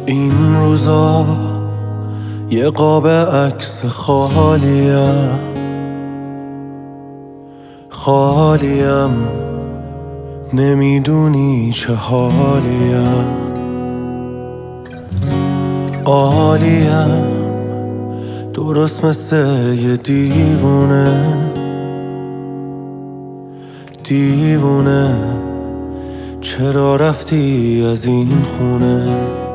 این روزا یه قاب عکس خالیم نمیدونی چه حالیم، عالیم درست مثل یه دیوونه چرا رفتی از این خونه؟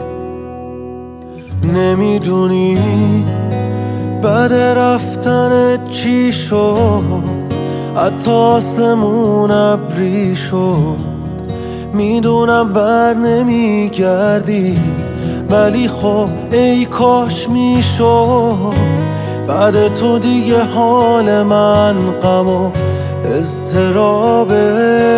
نمیدونی بعد رفتن چی شد، حتی آسمون ابری شد. میدونم بر نمیگردی ولی خب ای کاش میشد. بعد تو دیگه حال من غم و اضطرابه،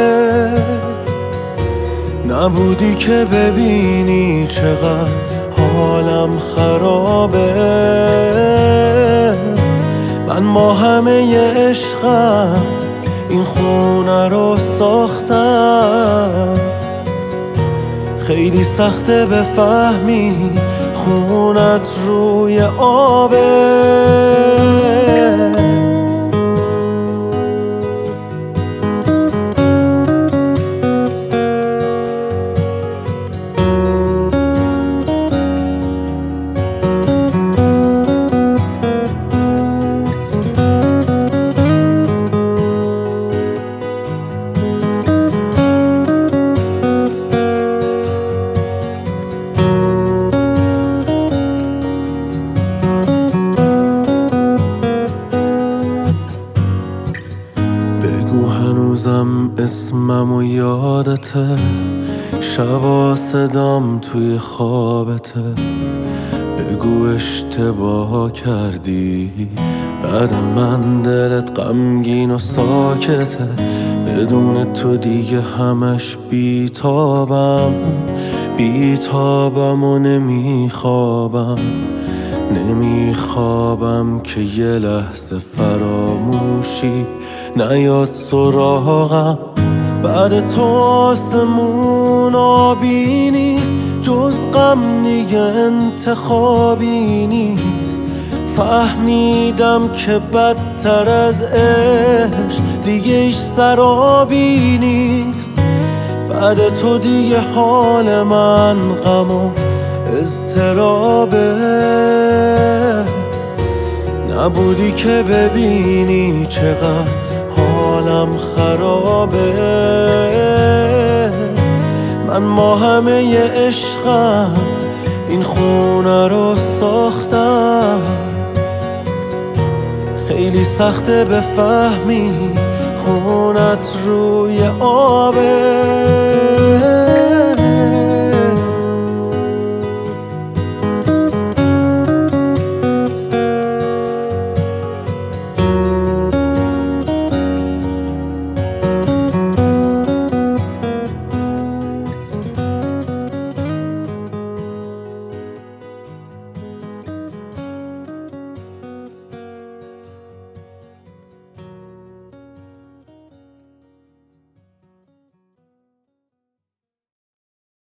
نبودی که ببینی چقدر حالم خرابه. من با همه عشقم این خونه رو ساختم، خیلی سخته بفهمی خونت روی آبه. بگو هنوزم اسمم و یادته، شبا صدام توی خوابته. بگو اشتباه کردی بعد من دلت غمگین و ساکته. بدون تو دیگه همش بیتابم و نمیخوابم که یه لحظه فراموشی نیاد سراغم. بعد تو آسمون آبی نیست، جز غم دیگه انتخابی نیست. فهمیدم که بدتر از عشق دیگه ایش سرابی نیست. بعد تو دیگه حال من غم و اضطرابه، نبودی که ببینی چقدر حالم خرابه. من با همه عشقم این خونه رو ساختم، خیلی سخته بفهمی خونت روی آبه.